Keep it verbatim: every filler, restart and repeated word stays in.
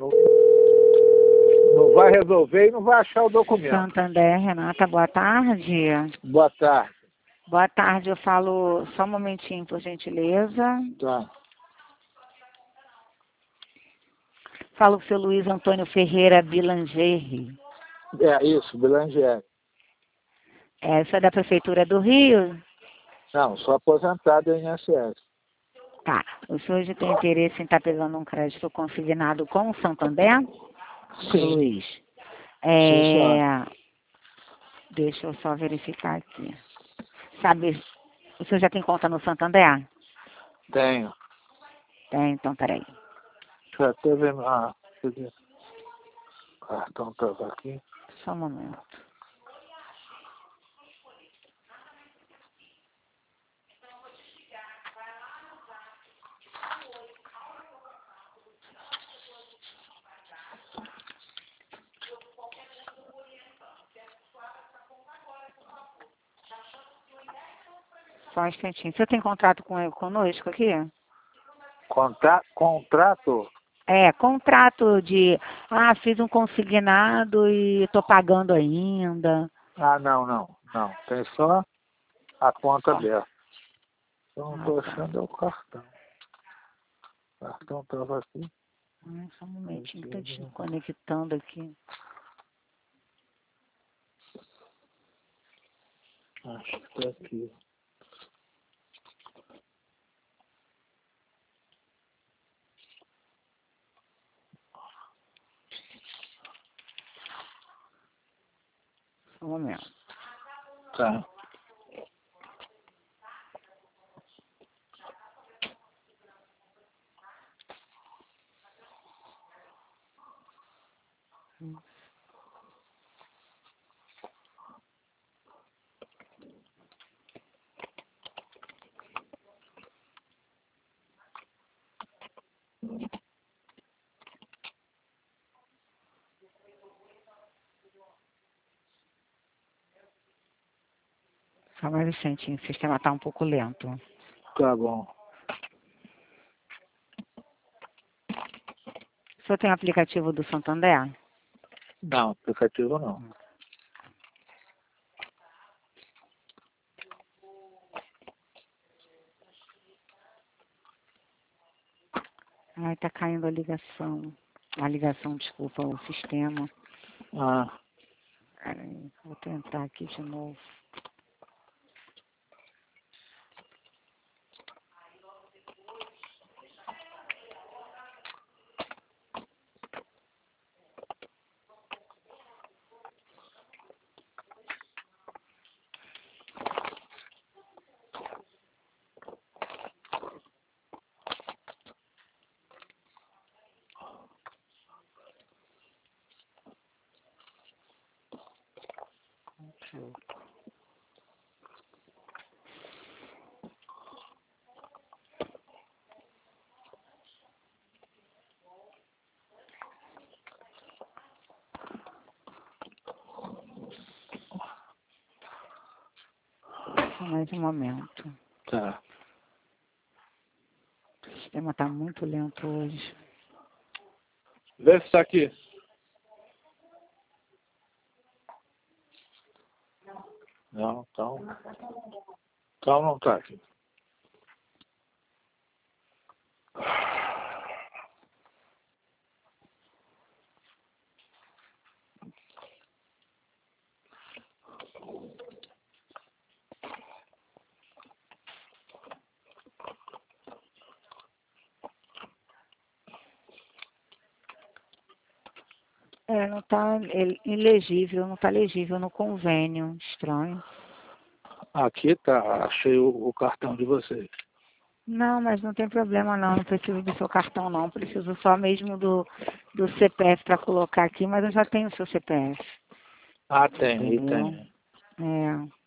não, não vai resolver e não vai achar o documento. Santander, Renata, boa tarde. Boa tarde. Boa tarde, eu falo só um momentinho, por gentileza. Tá. Falo com o seu Luiz Antônio Ferreira Bilangeri. É isso, Bilangeri. É, isso é da Prefeitura do Rio? Não, sou aposentado em I N S S. Tá. O senhor já tem interesse em estar pegando um crédito consignado com o Santander? Sim. Luiz. Sim, É... senhora. Deixa eu só verificar aqui. Sabe, o senhor já tem conta no Santander? Tenho. Tem, então peraí. Já teve... Ah, o cartão estava aqui. Só um momento. Só um instantinho. Você tem contrato com, conosco aqui? Contra... Contrato? É, contrato de, ah, fiz um consignado e estou pagando ainda. Ah, não, não. Não. Tem só a conta Só. aberta. Eu não estou Ah, tá. achando é o cartão. O cartão estava aqui. Ah, só um momentinho, estou desconectando aqui. Acho que está aqui. Só um momento. Tá. Só mais um instantinho, o sistema está um pouco lento. Tá bom. O senhor tem o aplicativo do Santander? Não, aplicativo não. Ai, tá caindo a ligação. A ligação, desculpa, o sistema. Ah, Peraí, vou tentar aqui de novo. Só mais um momento. tá. O sistema está muito lento hoje. Vê se está aqui. Não, então. Então não está aqui. É, não está ilegível, não está legível no convênio. Estranho. Aqui tá, achei o, o cartão de vocês. Não, mas não tem problema não, não preciso do seu cartão não, preciso só mesmo do, do C P F para colocar aqui, mas eu já tenho o seu C P F. Ah, tem, aí Entendeu? tem. É.